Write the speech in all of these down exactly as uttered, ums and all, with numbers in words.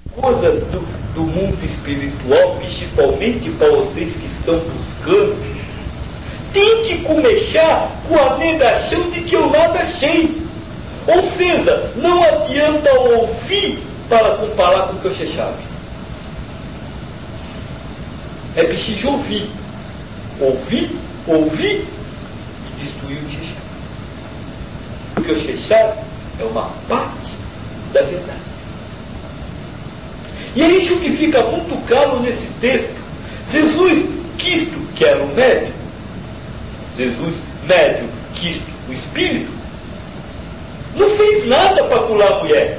coisas do, do mundo espiritual, principalmente para vocês que estão buscando, tem que começar com a negação de que eu nada sei. Ou seja, não adianta ouvir para comparar com o que eu sabe. É preciso ouvir. Ouvir, ouvir e destruir o que você sabe. O que você sabe é uma parte da verdade. E é isso que fica muito claro nesse texto. Jesus, Cristo, que era o médium, Jesus, médium, Cristo, o Espírito, não fez nada para curar a mulher.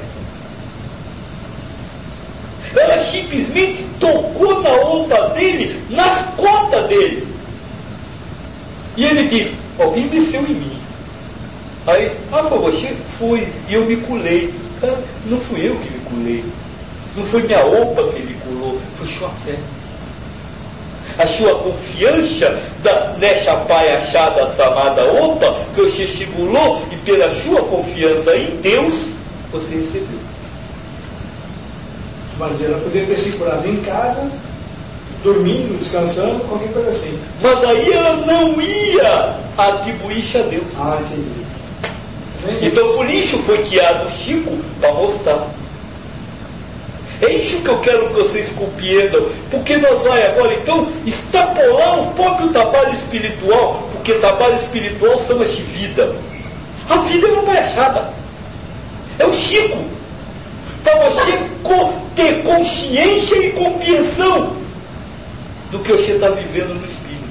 Ela simplesmente tocou na roupa dele, nas costas dele. E ele disse, alguém desceu em mim. Aí, ah, foi você? Fui, e eu me culei. Ah, não fui eu que me culei. Não foi minha roupa que ele curou, foi sua fé. A sua confiança da, nessa pai achada chamada roupa que você segurou, e pela sua confiança em Deus, você recebeu. Mas ela poderia ter se curado em casa, dormindo, descansando, qualquer coisa assim. Mas aí ela não ia atribuir isso a Deus. Ah, entendi. Então por isso foi criado o Chico para mostrar. É isso que eu quero que vocês compreendam, porque nós vamos agora então extrapolar um pouco o trabalho espiritual, porque trabalho espiritual chama-se vida. A vida é uma baixada. É o Chico. Para você ter consciência e compreensão do que você está vivendo no Espírito.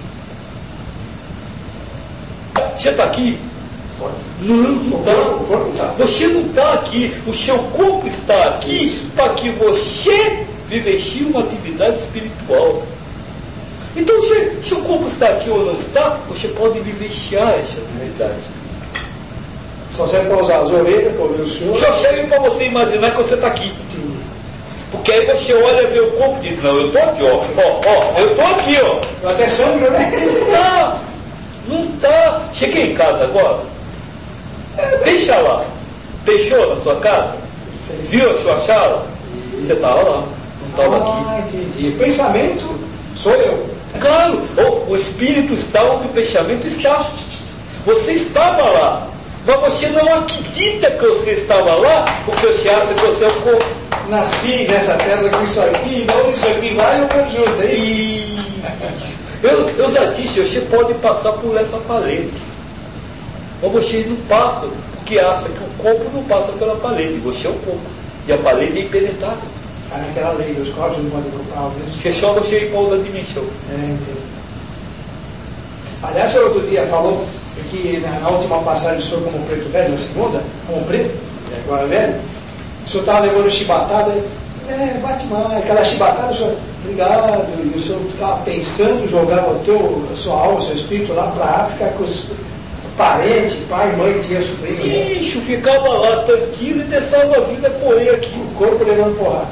Você está aqui? Não, não está. Você não está aqui. O seu corpo está aqui para que você vivencie uma atividade espiritual. Então, se seu corpo está aqui ou não está, você pode vivenciar essa atividade. Só serve para usar as orelhas para ouvir o senhor? Só serve para você imaginar que você está aqui. Porque aí você olha, vê o corpo e diz, não, eu estou aqui, ó, ó, ó, eu estou aqui, ó. Até sangue, né? Não está, não está. Cheguei em casa agora. Deixa lá. Fechou na sua casa? Viu a sua sala? Você estava lá, não estava aqui. Ah, entendi. O pensamento sou eu. Claro, o, o espírito está onde o pensamento está. Você estava lá, mas você não acredita que você estava lá, porque você acha que você é o corpo. Nasci nessa terra com isso aqui, não isso aqui, vai eu vou junto, é isso? E... eu, eu já disse, você pode passar por essa parede, mas vocês não passam, porque acham que o corpo não passa pela parede, você é o corpo, e a parede é impenetrável. Está naquela lei, os corpos não podem ocupar. Você só você ir para outra dimensão. É, entendi. Aliás, o senhor outro dia falou que na, na última passagem do senhor como preto velho, na segunda, como preto, agora velho, o senhor estava levando chibatada, é, bate mais, aquela chibatada, o senhor, obrigado, e o senhor ficava pensando, jogava o teu, a sua alma, o seu espírito lá para a África com os parentes, pai, mãe, tia, sobrinho. Ixi, ficava lá tranquilo e deixava a vida correr aqui. O corpo levando porrada.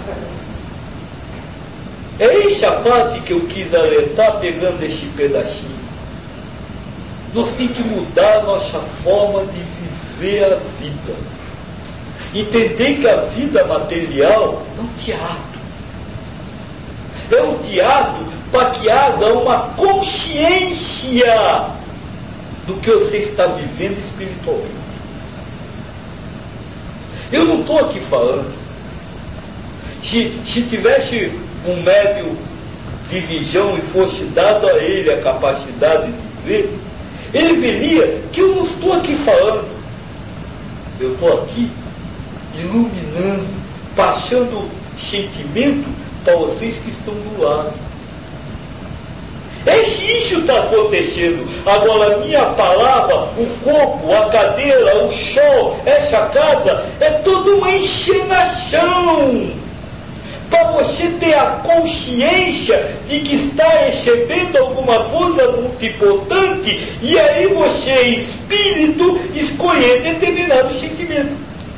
É essa parte que eu quis alertar pegando este pedacinho. Nós temos que mudar a nossa forma de viver a vida. Entender que a vida material é um teatro. É um teatro para que haja uma consciência do que você está vivendo espiritualmente. Eu não estou aqui falando. Se, se tivesse um médium de visão e fosse dado a ele a capacidade de ver, ele veria que eu não estou aqui falando. Eu estou aqui iluminando, passando sentimento para vocês que estão do lado. É isso que está acontecendo. Agora, a minha palavra, o corpo, a cadeira, o chão, essa casa, é toda uma encenação. Para você ter a consciência de que está recebendo alguma coisa muito importante, e aí você, espírito, escolher determinado sentimento.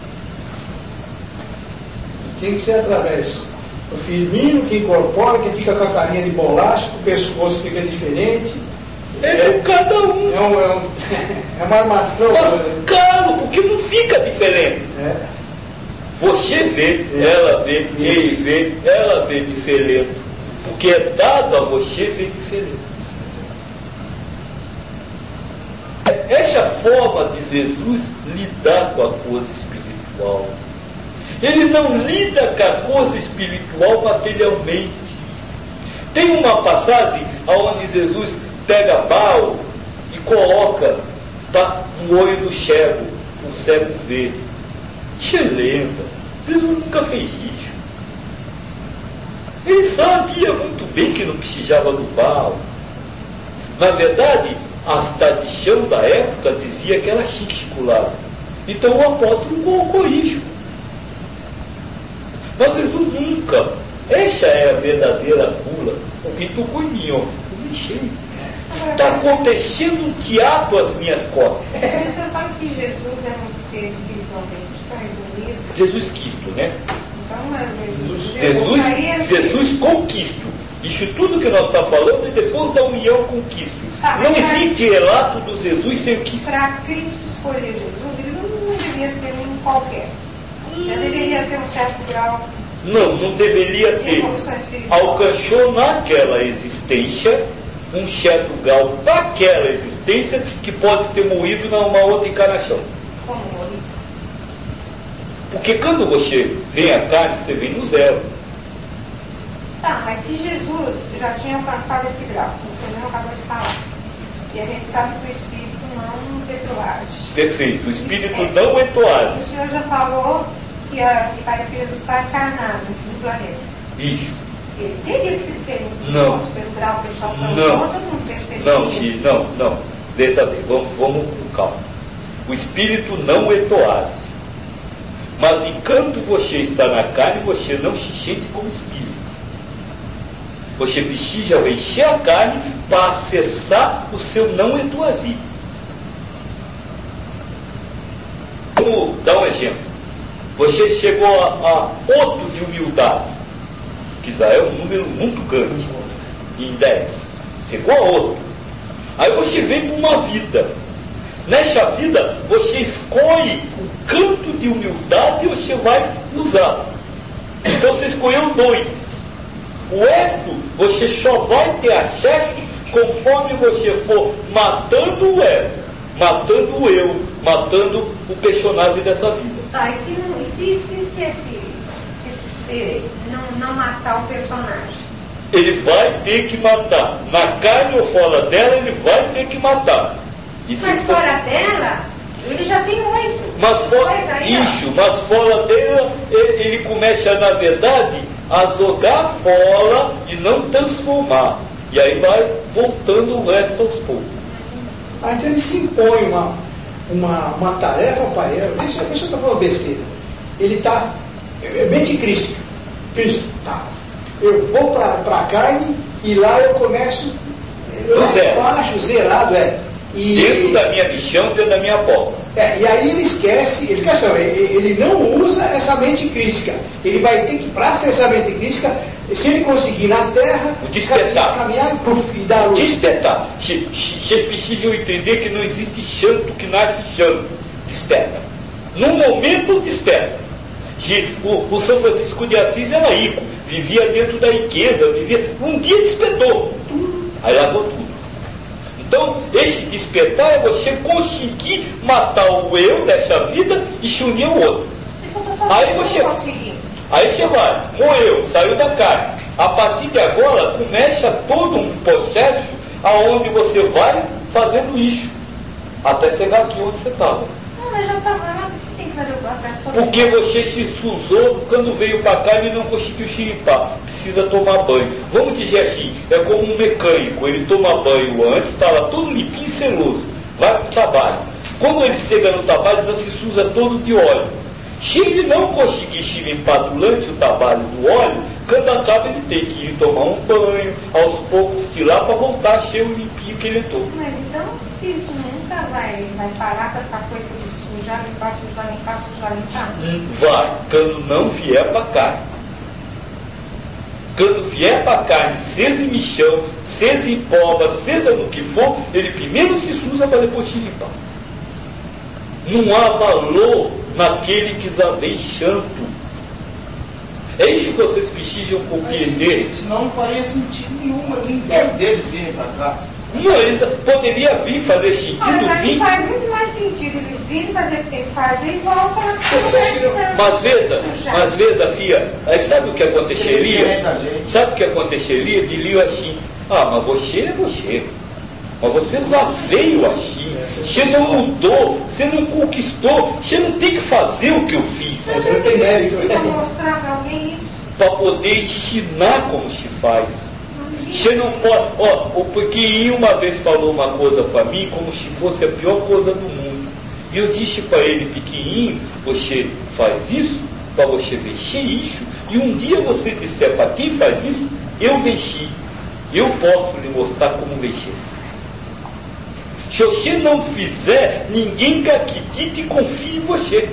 Tem que ser através do firmino que incorpora, que fica com a carinha de bolacha, o pescoço fica diferente. É de cada um. É, um, é, um, é uma armação. Mas, claro, porque não fica diferente. É. Você vê, ela vê, ele vê, ela vê diferente. O que é dado a você vê diferente. Essa forma de Jesus lidar com a coisa espiritual. Ele não lida com a coisa espiritual materialmente. Tem uma passagem onde Jesus pega barro e coloca tá, no olho do cego, o cego vê. Isso é lenda. Jesus nunca fez isso. Ele sabia muito bem que não precisava do barro. Na verdade, a tradição da época dizia que era circular. Então o apóstolo colocou isso. Mas Jesus nunca. Essa é a verdadeira cura. O que tocou em mim, ó. Eu mexi. Está acontecendo um teatro às minhas costas. Você sabe que Jesus é um ser espiritualmente tão evoluído? Jesus Cristo, né? Então, é Jesus. Jesus, Jesus com Cristo. Isso tudo que nós estamos falando é depois da união com Cristo. Ah, não pra... existe relato do Jesus sem Cristo. Para Cristo escolher Jesus, ele não, não deveria ser um qualquer. Já deveria ter um certo grau. Não, não deveria ter. Alcançou naquela existência um certo grau daquela existência que pode ter morrido numa outra encarnação. Como morrer? Porque quando você vem a carne, você vem no zero. Tá, mas se Jesus já tinha alcançado esse grau, como o senhor mesmo acabou de falar, e a gente sabe que o Espírito não retroage. Perfeito, o Espírito é, não retroage. O senhor já falou que, a, que parece que Jesus está encarnado no planeta. Isso. Ele teria que ser diferente dos não. outros, pelo grau que ele já alcançou, não. todo mundo perceberia. Não, Xi, não, não. Veja bem, vamos, vamos com calma. O Espírito não retroage. Mas enquanto você está na carne, você não se sente como Espírito. Você precisa encher a carne para acessar o seu não retroagir. Vamos dar um exemplo. Você chegou a, a outro de humildade, que já é um número muito grande, em dez. Chegou a outro. Aí você vem para uma vida. Nessa vida, você escolhe o canto de humildade e você vai usar. Então você escolheu dois. O resto, você só vai ter acesso conforme você for matando o ego, matando o eu, matando o personagem dessa vida. Tá, e se, não, e se, se, se, esse, se esse ser não, não matar o personagem? Ele vai ter que matar. Na carne ou fora dela, ele vai ter que matar. Isso mas está... fora dela, ele já tem oito. Mas fora, aí, isso, mas fora dela, ele, ele começa, na verdade, a jogar fora e não transformar. E aí vai voltando o resto aos poucos. Ah, então ele se impõe uma, uma, uma tarefa para ele. Deixa, deixa eu estar falando besteira. Ele está. É mente Cristo. Cristo, tá. Eu vou para a carne e lá eu começo. Lá zero. Embaixo, zerado, é. E, dentro da minha missão, dentro da minha porta. É, e aí ele esquece, ele, esquece não, ele, ele não usa essa mente crítica. Ele vai ter que, para ser essa mente crítica, se ele conseguir na terra, o despertar. caminhar e, puf, e dar luz. Despertar. Vocês precisam entender que não existe santo que nasce santo. Desperta. No momento, desperta. O, o São Francisco de Assis era rico, vivia dentro da riqueza, vivia. Um dia despertou. Aí largou tudo. Então, esse despertar é você conseguir matar o eu dessa vida e se unir ao outro. Aí você, aí você vai, morreu, saiu da carne. A partir de agora, começa todo um processo aonde você vai fazendo isso, até chegar aqui onde você estava. Não, mas já estava lá, por que tem que fazer o processo todo? Porque você se sujou quando veio para cá e não conseguiu se limpar. Precisa tomar banho. Vamos dizer assim, é como um mecânico. Ele toma banho antes, está lá todo limpinho e seloso. Vai para o trabalho. Quando ele chega no trabalho, ele já se suja todo de óleo. Se ele não conseguir se limpar durante o trabalho do óleo, quando acaba ele tem que ir tomar um banho, aos poucos tirar para voltar a ser o limpinho que ele entrou. Mas então o espírito nunca vai, vai parar com essa coisa de sujar, limpar, sujar, limpar, sujar, limpar? Vai, quando não vier para cá. Quando vier para a carne, seja em michão, seja em pova, seja no que for, ele primeiro se suja para depois se limpar. Não há valor naquele que já vem chanto. É isso que vocês precisam compreender. Senão não faria sentido nenhum, Nenhum deles virem para cá. Não, eles poderiam vir fazer sentido, Mas aí vir. faz muito mais sentido eles virem fazer o que tem que fazer e voltam a Mas veja, mas veja, filha, aí sabe o que aconteceria? Sabe o que aconteceria? Diriam assim, ah, mas você é você. Mas você já veio assim. Você não mudou, você não conquistou, você não tem que fazer o que eu fiz. Você não tem mérito. Precisa mostrar para alguém isso. Para poder ensinar como se faz. Você não pode. Ó, o pequenininho uma vez falou uma coisa para mim como se fosse a pior coisa do mundo. E eu disse para ele, pequenininho, você faz isso para você vencer isso. E um dia você disser para quem faz isso, eu venci. Eu posso lhe mostrar como vencer. Se você não fizer, ninguém que acredite e confie em você.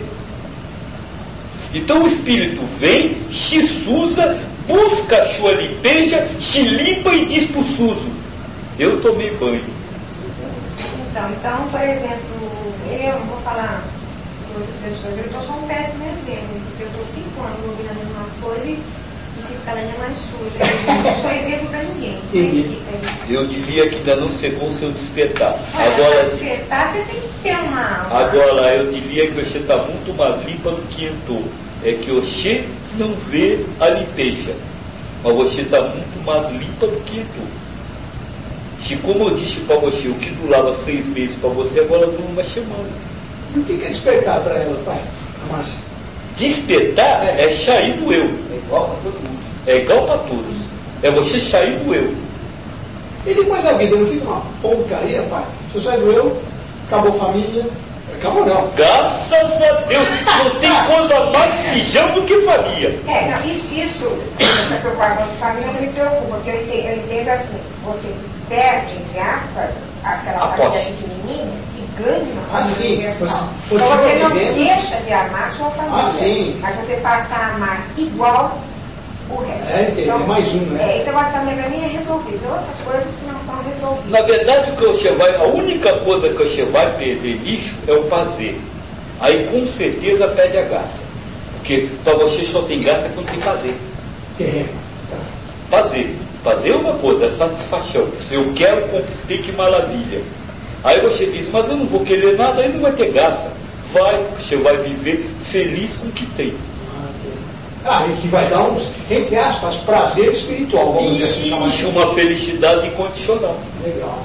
Então o Espírito vem, se usa, busca a sua limpeza, se limpa e diz para o sujo, eu tomei banho. Então, então, por exemplo, eu não vou falar de outras pessoas, eu estou só um péssimo exemplo, porque eu estou cinco anos ouvindo a mesma coisa e fico cada dia mais suja. Eu não sou exemplo para ninguém. Eu diria que ainda não chegou o seu despertar. Olha, Agora, para despertar você tem que ter uma... agora eu diria que você está muito mais limpa do que entrou. É que você não vê a limpeza, mas você está muito mais limpa do que entrou. Se, como eu disse para você, o que durava seis meses para você, agora dura uma semana. E o que é despertar para ela, pai? A Márcia? Despertar é, é sair do eu. É igual para todo mundo. É igual para todos. É você sair do eu. E depois a vida não fica uma porcaria, pai? Se eu sair do eu, acabou família. Acabou não. Graças a Deus, não tem coisa mais feijão do que família. É, não, isso, isso, essa preocupação de família não me preocupa, porque eu entendo, eu entendo assim, você perde, entre aspas, aquela Aposto. família pequenininha e ganha uma família Ah, sim. universal. Você Então você não vivendo. deixa de amar a sua família, Ah, sim. mas você passa a amar igual o resto. É, entendi. É mais um, né? É, esse negócio de família para mim é resolvido, outras coisas que não são resolvidas. Na verdade, o que você vai, a única coisa que você vai perder nisso é o prazer. Aí com certeza perde a graça. Porque para você só tem graça quando tem prazer. É. Fazer. Fazer é uma coisa, é satisfação. Eu quero, conquistei, que maravilha. Aí você diz, mas eu não vou querer nada, aí não vai ter graça. Vai, você vai viver feliz com o que tem. Ah, e que vai dar uns, entre aspas, prazer espiritual, vamos dizer assim, chamar Isso, uma felicidade incondicional. Legal.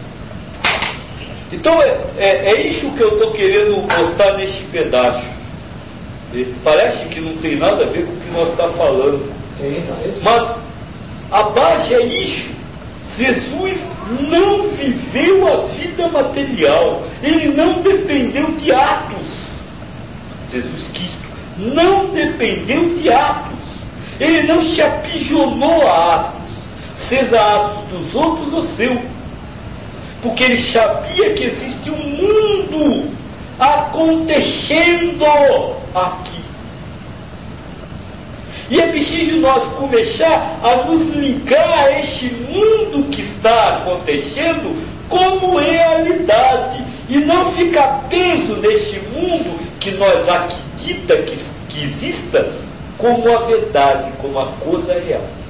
Então é, é, é isso que eu estou querendo mostrar nesse pedaço. E parece que não tem nada a ver com o que nós estamos falando. Tem, tá vendo? Mas a base é isso. Jesus não viveu a vida material. Ele não dependeu de atos. Jesus Cristo não dependeu de atos. Ele não se aprisionou a atos, seja atos dos outros ou seu. Porque ele sabia que existe um mundo acontecendo aqui. E é preciso nós começar a nos ligar a este mundo que está acontecendo como realidade. E não ficar preso neste mundo que nós acreditamos que, que exista como a verdade, como a coisa real.